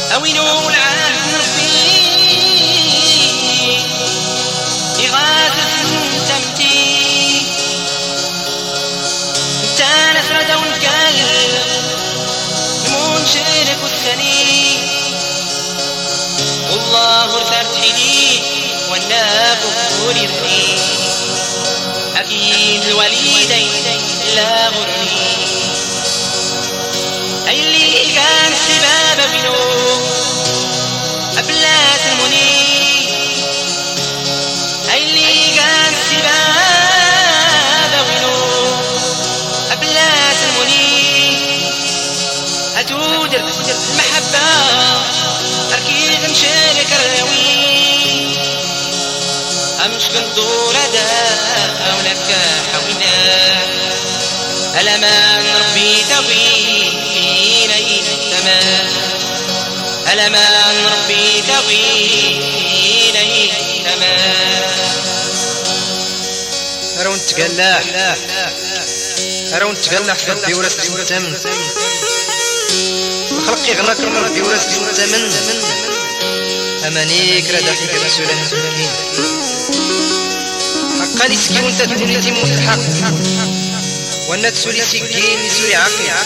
أوينو العالم فيه إغاثة تمتي انت نفرد ونكال المنشرك الثاني والله ارترت حديد والنافق يرني أكيد الوالدين لا غرني أي اللي كان سباب بنو أبلات المني أي اللي كان سباب بنو أبلات المني أتودر المحبة أركيد مشارك الروي أمش كنتور دا ولك حوينا ألمان ربي توي فينا التمام ألمان ربي توي فينا التمام أرون تقلع أرون تقلع في ربي ورسل التمن خلقي غناك من ربي ورسل التمن أمانيك راه داخلك رسولا مسكين حقا لي سكين وانت تكوني تيموت الحق وانا تسولي سكين يسولي عقل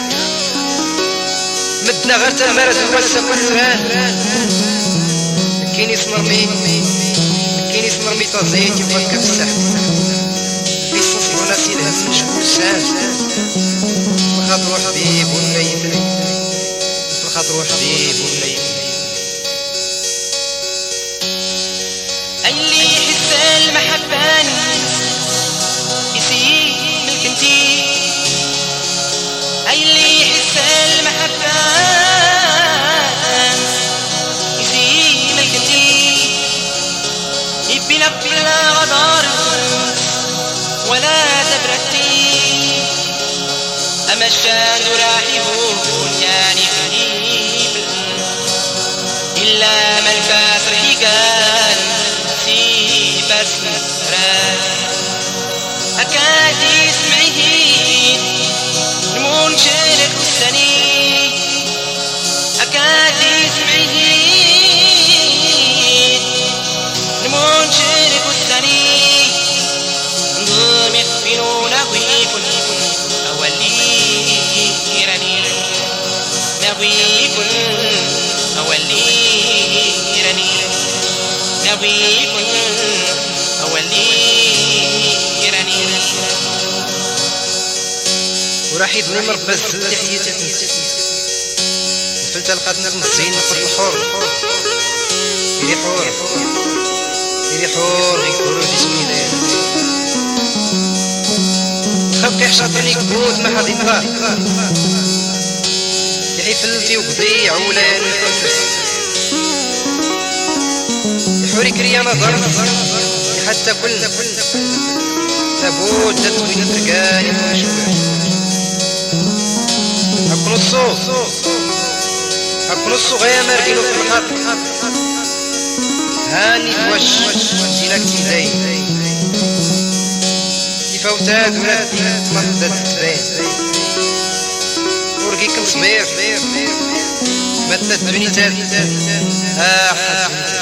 مدنا غير تمارس الوسط والسران كاين يسمرمي كاين يسمرمي طازيت يفكر في السحب في الصف وناسي الهم شكون سان الخاطر حبيب ونيف الخاطر حبيب ونيف أي اللي يحس المحبة يسيب ملك انتي أي اللي يحس المحبة يسيب ملك انتي يبي نبي لا غدار ولا تبرتي أما الشان راح يكون يعني قريب إلا من كسر حكال بس أكاد يسمعه المنشرك الثاني أكاد يسمعه المنشرك الثاني نظام يخفنون ويكن أولي رني نبيكن أولي رني نبيكن وراح يدني مربى الزل حياتك فلت لقاتنا المصين نقص الحور يري حور يري حور غيكورو جسمي داير خلق يحشطني كبوت ما حد يطلع يحفلتي وقضيع ولا ينفرس يحوري كريانا ضرس حتى كل تابوت تتوين ترقاني ومشوش هكو نصو غيا ماركينو في الخط هاني توش دينك تيزاي يفوتاد ولا تمضت تبين ورقيك صبير مدت الدنيا تاد